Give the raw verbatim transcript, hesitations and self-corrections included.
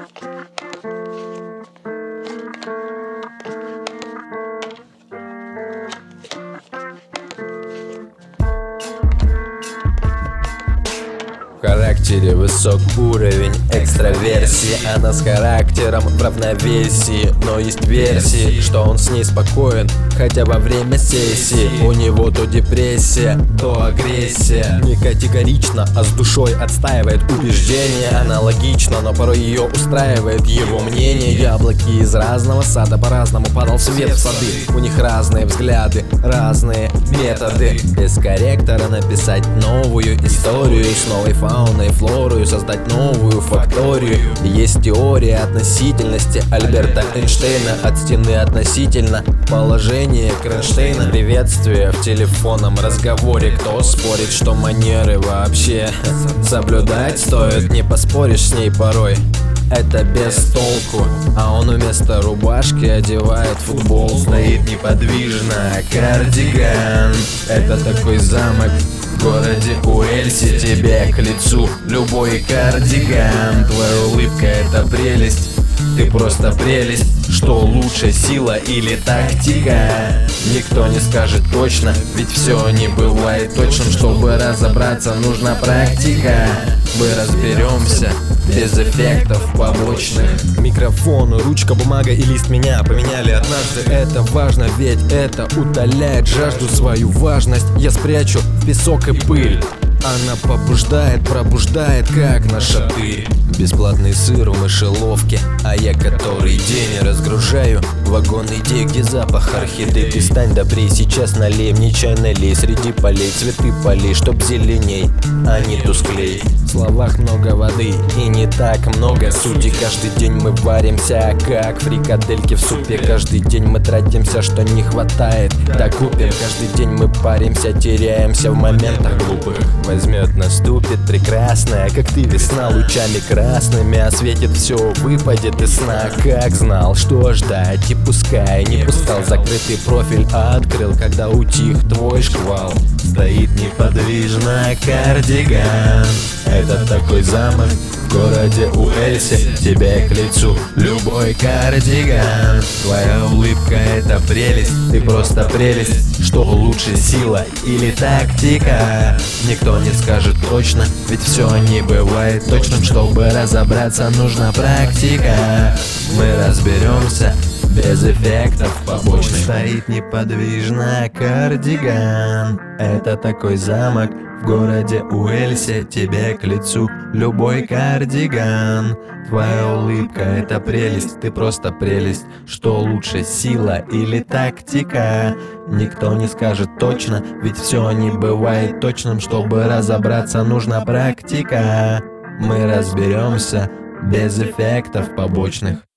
В характере высок уровень экстраверсии. Она с характером в равновесии, но есть версии, что он с ней спокоен, хотя во время сессии у него то депрессия, то агрессия. Не категорично, а с душой отстаивает убеждения. Аналогично, но порой ее устраивает его мнение. Яблоки из разного сада по-разному падал свет в сады. У них разные взгляды, разные методы. Без корректора написать новую историю с новой фауной, флорою, создать новую факторию. Есть теория относительности Альберта Эйнштейна. От стены относительно положение Кронштейна. Приветствие в телефонном разговоре. Кто спорит, что манеры вообще соблюдать стоит? Не поспоришь с ней порой, это без толку. А он вместо рубашки одевает футбол. Стоит неподвижно, кардиган. Это такой замок в городе Уэльсе, тебе к лицу любой кардиган. Твоя улыбка — это прелесть, ты просто прелесть. Что лучше, сила или тактика? Никто не скажет точно, ведь все не бывает точным. Чтобы разобраться, нужна практика. Мы разберемся без эффектов побочных. Микрофон, ручка, бумага и лист меня поменяли однажды. Это важно, ведь это утоляет жажду. Свою важность я спрячу в песок и пыль. Она побуждает, пробуждает, как на шатырь. Бесплатный сыр в мышеловке, а я который день разгружаю вагон идей, где запах орхидей. Ты стань добрей, сейчас налей мне чай, налей. Среди полей цветы полей, чтоб зеленей, а не тусклей. В словах много воды и не так много сути. Каждый день мы варимся, как фрикадельки в супе. Каждый день мы тратимся, что не хватает, докупим. Каждый день мы паримся, теряемся в моментах глупых. Возьмет, наступит прекрасная, как ты, весна, лучами красными осветит все, выпадет из сна. Как знал, что ждать, и пускай не пускал. Закрытый профиль открыл, когда утих твой шквал. Стоит неподвижно кардиган. Это такой замок в городе Уэльсе, тебе к лицу любой кардиган. Твоя улыбка — это прелесть, ты просто прелесть. Что лучше, сила или тактика? Никто не скажет точно, ведь все не бывает точным. Чтобы разобраться, нужна практика. Мы разберемся без эффектов побочных. Стоит неподвижно кардиган. Это такой замок в городе Уэльсе, тебе к лицу любой кардиган. Твоя улыбка — это прелесть, ты просто прелесть. Что лучше, сила или тактика? Никто не скажет точно, ведь все не бывает точным. Чтобы разобраться, нужна практика. Мы разберемся без эффектов побочных.